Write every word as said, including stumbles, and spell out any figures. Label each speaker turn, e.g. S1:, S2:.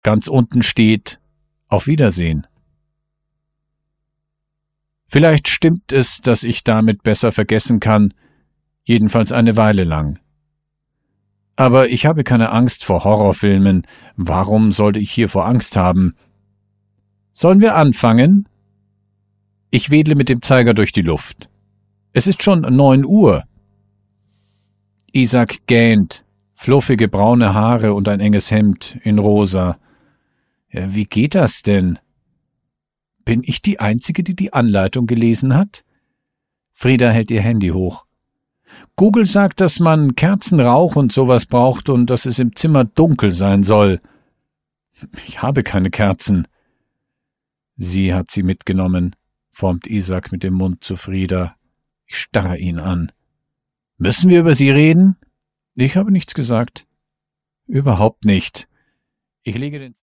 S1: Ganz unten steht Auf Wiedersehen. Vielleicht stimmt es, dass ich damit besser vergessen kann, jedenfalls eine Weile lang. Aber ich habe keine Angst vor Horrorfilmen. Warum sollte ich hier vor Angst haben? Sollen wir anfangen? Ich wedle mit dem Zeiger durch die Luft. Es ist schon neun Uhr. Isaac gähnt, fluffige braune Haare und ein enges Hemd in rosa. Ja, wie geht das denn? Bin ich die Einzige, die die Anleitung gelesen hat? Frieda hält ihr Handy hoch. Google sagt, dass man Kerzenrauch und sowas braucht und dass es im Zimmer dunkel sein soll. Ich habe keine Kerzen. Sie hat sie mitgenommen, formt Isaac mit dem Mund zu Frieda. Ich starre ihn an. Müssen wir über sie reden? Ich habe nichts gesagt. Überhaupt nicht. Ich lege den